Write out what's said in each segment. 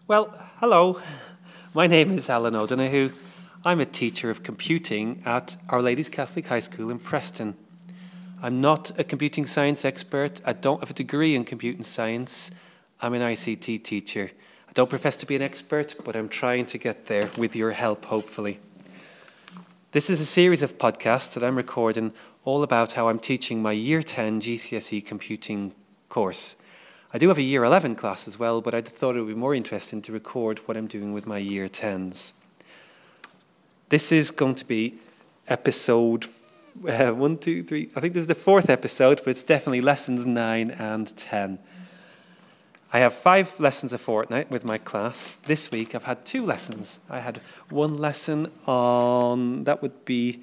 Well, hello. My name is Alan O'Donoghue. I'm a teacher of computing at Our Lady's Catholic High School in Preston. I'm not a computing science expert. I don't have a degree in computing science. I'm an ICT teacher. I don't profess to be an expert, but I'm trying to get there with your help, hopefully. This is a series of podcasts that I'm recording all about how I'm teaching my Year 10 GCSE computing course. I do have a Year 11 class as well, but I thought it would be more interesting to record what I'm doing with my Year 10s. This is going to be episode 1, 2, 3. I think this is the fourth episode, but it's definitely lessons 9 and 10. I have 5 lessons a fortnight with my class. This week I've had 2 lessons. I had one lesson on, that would be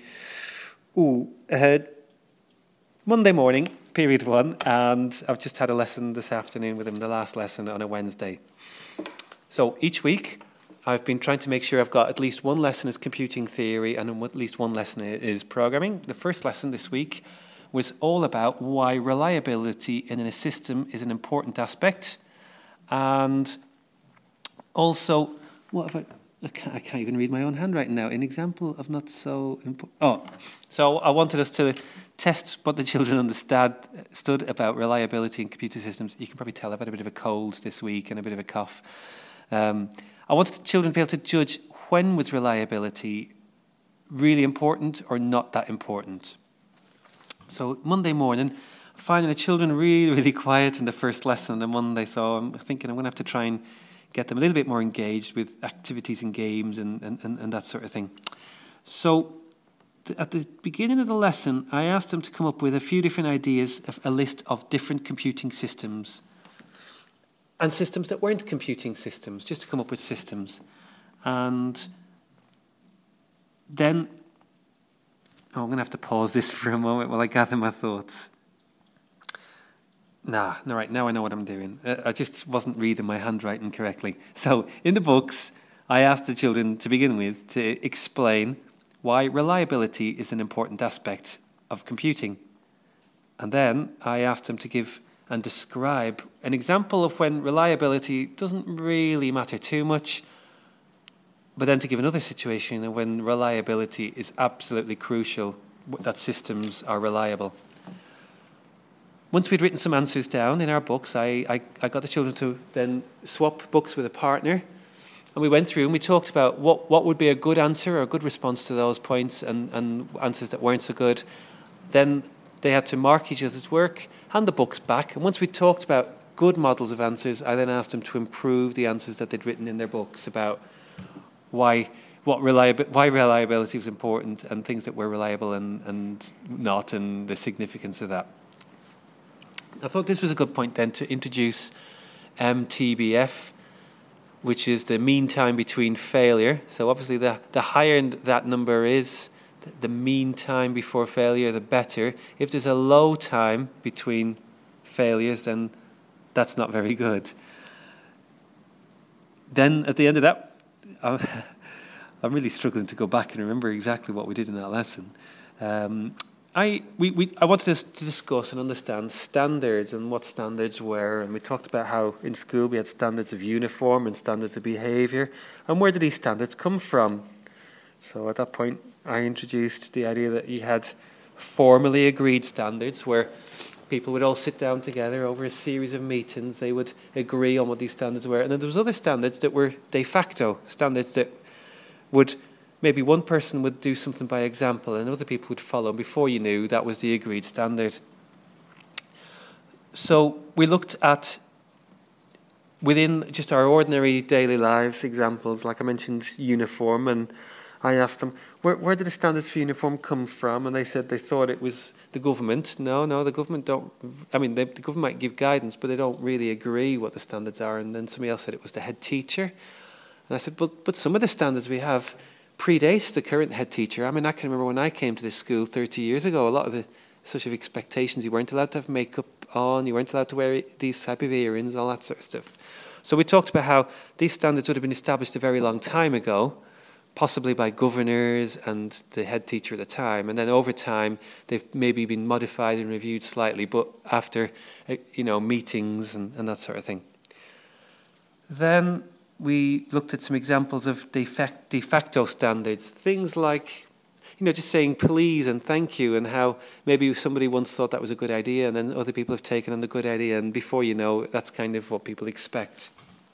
Monday morning, period 1, and I've just had a lesson this afternoon with him, the last lesson on a Wednesday. So each week I've been trying to make sure I've got at least one lesson is computing theory and at least one lesson is programming. The first lesson this week was all about why reliability in a system is an important aspect. And also, I can't even read my own handwriting now. An example of not so important. So I wanted us to test what the children understood about reliability in computer systems. You can probably tell I've had a bit of a cold this week and a bit of a cough. I wanted the children to be able to judge when was reliability really important or not that important. So Monday morning, finding the children really, really quiet in the first lesson on Monday, so I'm thinking I'm going to have to try and get them a little bit more engaged with activities and games and that sort of thing. So at the beginning of the lesson, I asked them to come up with a few different ideas of a list of different computing systems and systems that weren't computing systems, just to come up with systems. And then, I'm going to have to pause this for a moment while I gather my thoughts. Right, now I know what I'm doing. I just wasn't reading my handwriting correctly. So, in the books, I asked the children to begin with to explain why reliability is an important aspect of computing. And then I asked them to give and describe an example of when reliability doesn't really matter too much, but then to give another situation of when reliability is absolutely crucial, that systems are reliable. Once we'd written some answers down in our books, I got the children to then swap books with a partner. And we went through and we talked about what would be a good answer or a good response to those points and answers that weren't so good. Then they had to mark each other's work, hand the books back. And once we talked about good models of answers, I then asked them to improve the answers that they'd written in their books about why reliability was important and things that were reliable and not, and the significance of that. I thought this was a good point then to introduce MTBF, which is the mean time between failure. So obviously the higher that number is, the mean time before failure, the better. If there's a low time between failures, then that's not very good. Then at the end of that, I'm really struggling to go back and remember exactly what we did in that lesson. I wanted us to discuss and understand standards and what standards were, and we talked about how in school we had standards of uniform and standards of behaviour, and where did these standards come from? So at that point I introduced the idea that you had formally agreed standards where people would all sit down together over a series of meetings, they would agree on what these standards were, and then there was other standards that were de facto, standards that would maybe one person would do something by example and other people would follow. Before you knew, that was the agreed standard. So we looked at, within just our ordinary daily lives, examples, like I mentioned, uniform, and I asked them, where did the standards for uniform come from? And they said they thought it was the government. No, the government don't, the government might give guidance, but they don't really agree what the standards are. And then somebody else said it was the head teacher. And I said, but some of the standards we have predates the current head teacher. I can remember when I came to this school 30 years ago, a lot of the sort of expectations, you weren't allowed to have makeup on, you weren't allowed to wear these type of earrings, all that sort of stuff. So we talked about how these standards would have been established a very long time ago, possibly by governors and the head teacher at the time, and then over time they've maybe been modified and reviewed slightly, but after meetings and that sort of thing. Then we looked at some examples of de facto standards, things like, just saying please and thank you, and how maybe somebody once thought that was a good idea, and then other people have taken on the good idea, and before you know, that's kind of what people expect.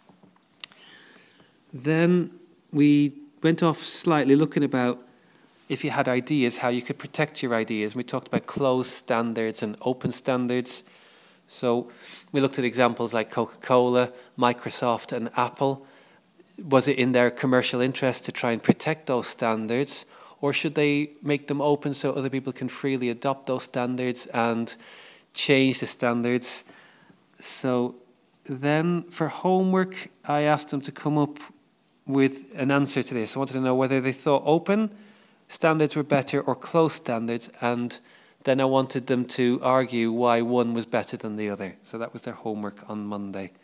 Then we went off slightly looking about if you had ideas, how you could protect your ideas. We talked about closed standards and open standards. So we looked at examples like Coca-Cola, Microsoft and Apple. Was it in their commercial interest to try and protect those standards, or should they make them open so other people can freely adopt those standards and change the standards? So then for homework, I asked them to come up with an answer to this. I wanted to know whether they thought open standards were better or closed standards, and then I wanted them to argue why one was better than the other. So that was their homework on Monday.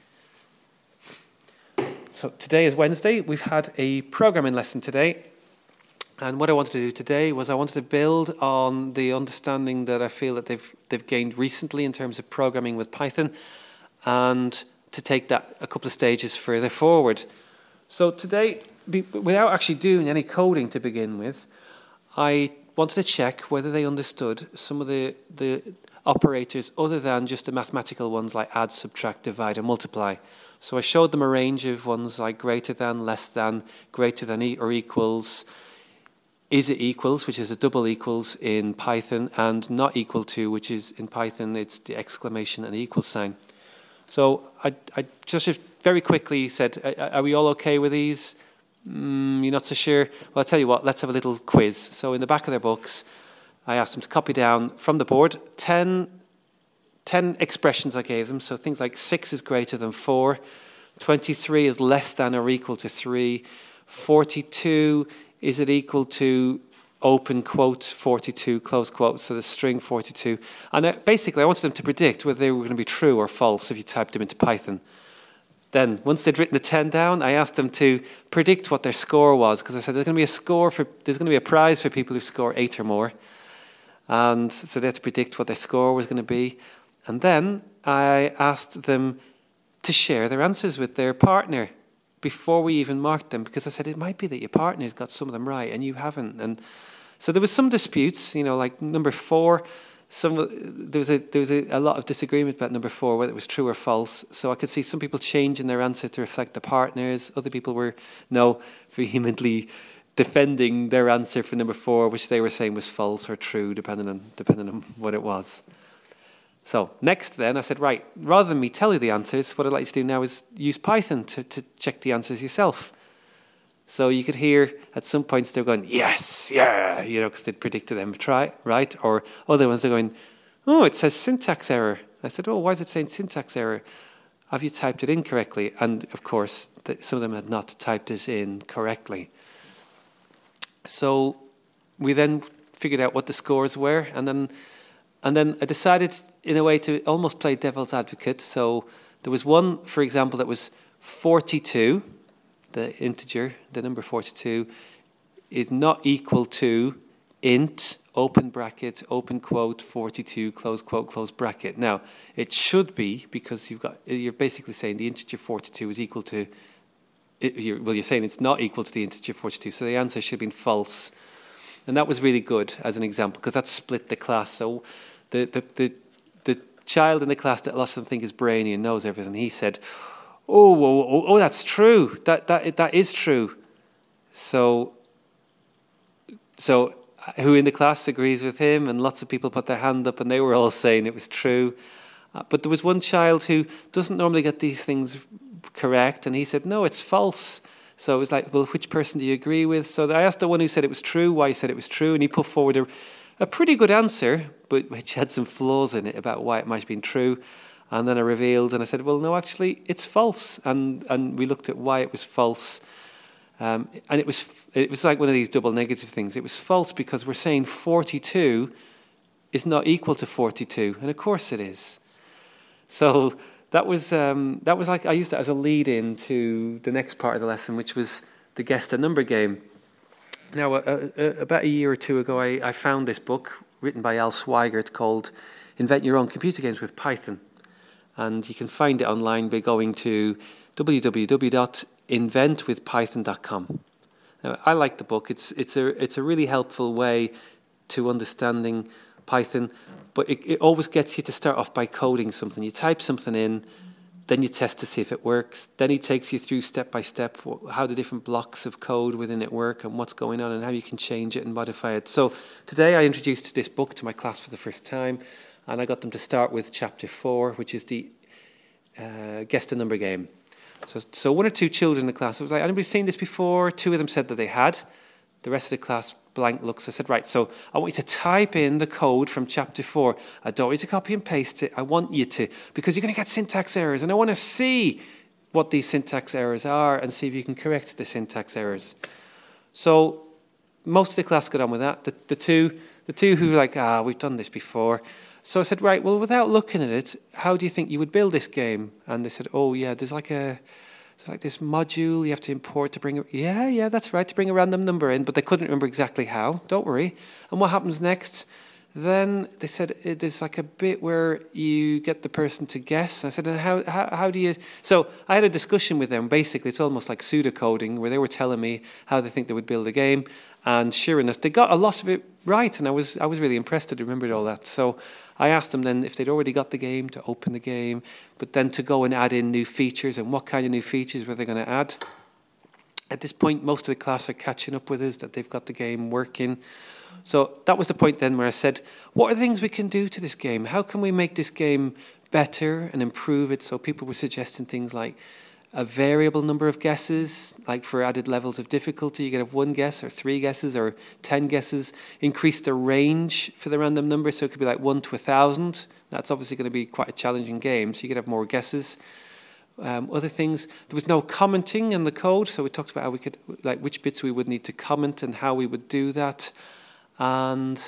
So today is Wednesday. We've had a programming lesson today. And what I wanted to do today was I wanted to build on the understanding that I feel that they've gained recently in terms of programming with Python, and to take that a couple of stages further forward. So today, without actually doing any coding to begin with, I wanted to check whether they understood some of the operators other than just the mathematical ones like add, subtract, divide, and multiply. So I showed them a range of ones like greater than, less than, greater than or equals, is it equals, which is a double equals in Python, and not equal to, which is in Python, it's the exclamation and the equal sign. So I just very quickly said, are we all okay with these? You're not so sure? Well, I'll tell you what, let's have a little quiz. So in the back of their books, I asked them to copy down from the board 10 expressions I gave them. So things like 6 is greater than 4, 23 is less than or equal to 3, 42, is it equal to open quote 42, close quote, so the string 42. And basically I wanted them to predict whether they were going to be true or false if you typed them into Python. Then, once they'd written the 10 down, I asked them to predict what their score was, because I said there's going to be a prize for people who score 8 or more. And so they had to predict what their score was going to be. And then I asked them to share their answers with their partner before we even marked them, because I said it might be that your partner's got some of them right and you haven't. And so there was some disputes, like number 4. There was a lot of disagreement about number 4, whether it was true or false. So I could see some people changing their answer to reflect the partners. Other people were vehemently defending their answer for number 4, which they were saying was false or true, depending on what it was. So next then, I said, right, rather than me tell you the answers, what I'd like you to do now is use Python to check the answers yourself. So you could hear at some points they're going, yes, yeah, because they'd predicted them, right? Or other ones are going, oh, it says syntax error. I said, oh, why is it saying syntax error? Have you typed it incorrectly? And of course, some of them had not typed it in correctly. So we then figured out what the scores were, and then I decided in a way to almost play devil's advocate. So there was one, for example, that was 42. The integer, the number 42, is not equal to int, open bracket, open quote, 42, close quote, close bracket. Now, it should be, because you're basically saying the integer 42 is equal to, you're saying it's not equal to the integer 42, so the answer should have been false. And that was really good as an example, because that split the class. So the child in the class that lots of them think is brainy and knows everything, he said, oh, that's true. That is true. So who in the class agrees with him? And lots of people put their hand up, and they were all saying it was true. But there was one child who doesn't normally get these things correct, and he said, no, it's false. So it was like, well, which person do you agree with? So I asked the one who said it was true why he said it was true, and he put forward a pretty good answer, but which had some flaws in it about why it might have been true. And then I revealed, and I said, well, no, actually, it's false. And we looked at why it was false. And it was like one of these double negative things. It was false because we're saying 42 is not equal to 42. And of course it is. So that was like, I used that as a lead-in to the next part of the lesson, which was the guess the number game. Now, about a year or two ago, I found this book written by Al Swigert called Invent Your Own Computer Games with Python. And you can find it online by going to www.inventyourowncomputergames.com. inventwithpython.com. Now, I like the book. It's a really helpful way to understanding Python, but it always gets you to start off by coding something. You type something in, then you test to see if it works. Then he takes you through step by step how the different blocks of code within it work and what's going on and how you can change it and modify it. So today I introduced this book to my class for the first time, and I got them to start with chapter 4, which is the guess the number game. So one or two children in the class, I was like, anybody seen this before? 2 of them said that they had. The rest of the class blank looks. I said, right, so I want you to type in the code from chapter 4. I don't want you to copy and paste it. I want you to, because you're going to get syntax errors, and I want to see what these syntax errors are and see if you can correct the syntax errors. So most of the class got on with that. The two who were like, we've done this before. So I said, right, well, without looking at it, how do you think you would build this game? And they said, oh, yeah, there's like this module you have to import to bring that's right, to bring a random number in, but they couldn't remember exactly how. Don't worry. And what happens next? Then they said there's like a bit where you get the person to guess. I said, and how do you... So I had a discussion with them. Basically, it's almost like pseudocoding, where they were telling me how they think they would build a game. And sure enough, they got a lot of it right, and I was really impressed that they remembered all that. So I asked them then if they'd already got the game, to open the game, but then to go and add in new features, and what kind of new features were they going to add. At this point, most of the class are catching up with us, that they've got the game working. So that was the point then where I said, what are the things we can do to this game? How can we make this game better and improve it? So people were suggesting things like a variable number of guesses, like for added levels of difficulty. You could have 1 guess or 3 guesses or 10 guesses. Increase the range for the random number, so it could be like 1 to 1,000. That's obviously going to be quite a challenging game, so you could have more guesses. Other things, there was no commenting in the code, so we talked about how we could, like which bits we would need to comment and how we would do that. And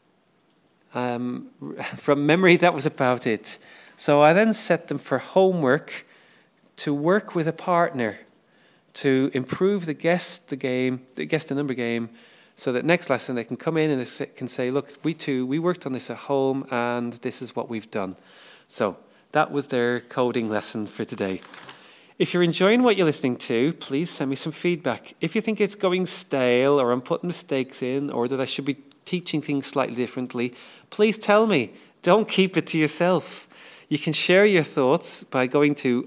from memory, that was about it. So I then set them for homework to work with a partner to improve the guess the number game, so that next lesson they can come in and they can say, look, we worked on this at home and this is what we've done. So that was their coding lesson for today. If you're enjoying what you're listening to, please send me some feedback. If you think it's going stale, or I'm putting mistakes in, or that I should be teaching things slightly differently, please tell me. Don't keep it to yourself. You can share your thoughts by going to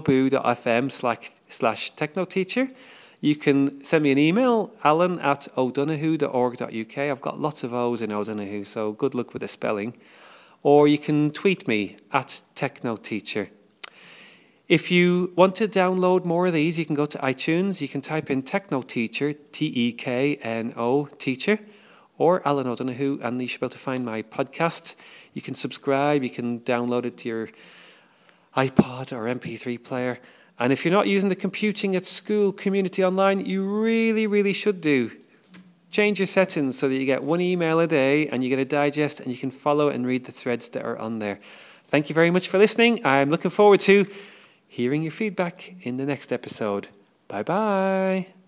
audioboo.fm/technoteacher. You can send me an email, alan@o'donoghue.org.uk. I've got lots of O's in O'Donoghue, so good luck with the spelling. Or you can tweet me @technoteacher. If you want to download more of these, you can go to iTunes. You can type in TechnoTeacher, TEKNO Teacher, or Alan O'Donoghue, and you should be able to find my podcast. You can subscribe, you can download it to your iPod or MP3 player. And if you're not using the Computing at School community online, you really, really should do. Change your settings so that you get 1 email a day and you get a digest and you can follow and read the threads that are on there. Thank you very much for listening. I'm looking forward to hearing your feedback in the next episode. Bye-bye.